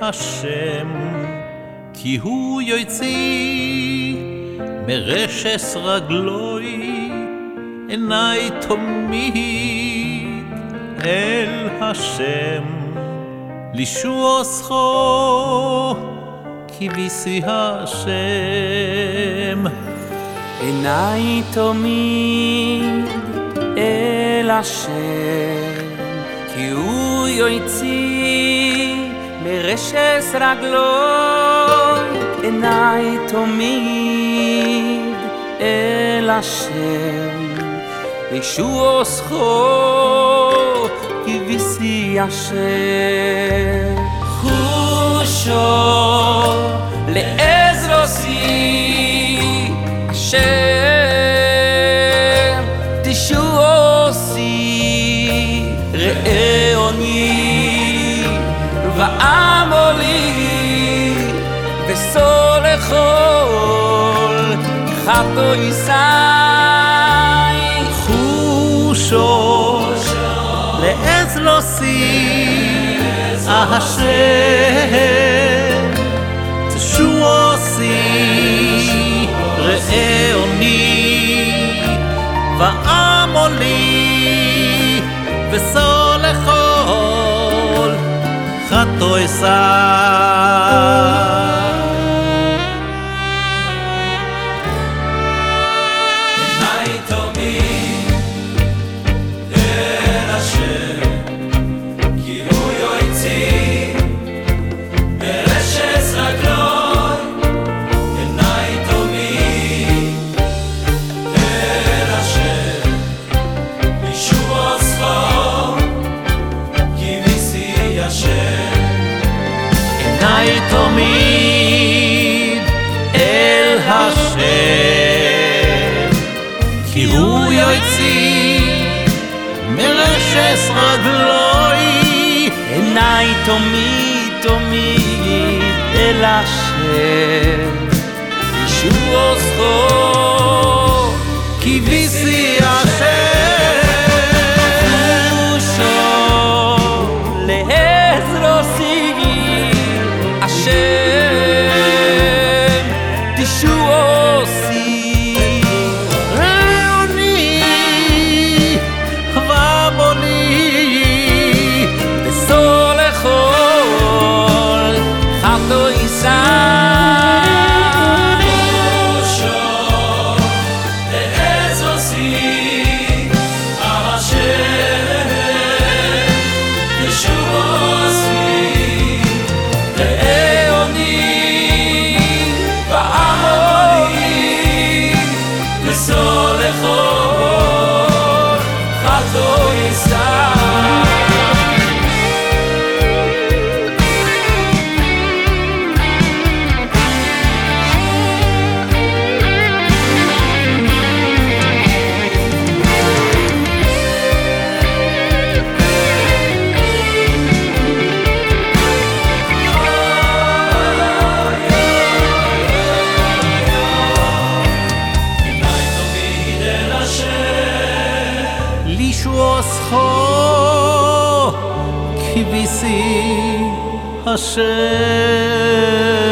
השם, כי הוא יוציא מרשס רגלוי, עיני תמיד אל השם, לישועתו כיביסי השם. עיני תמיד אל השם, כי הוא יוציא מרשס רגלוי, עיני תמיד אל השם, לישועתו כיביסי השם. חושו לעזרוסי השם, תשועתי ראוני ועמולי, וסולחול חטאויסי. חושו לעזרוסי השם, תשועתי ראוני ועמולי, וסולחול חטאויסי. עיני תמיד אל השם, כי הוא יוציא מרשס רגלוי, עיני תמיד תמיד אל השם, לישועתו כיביסי השם. לישועתו כיביסי השם.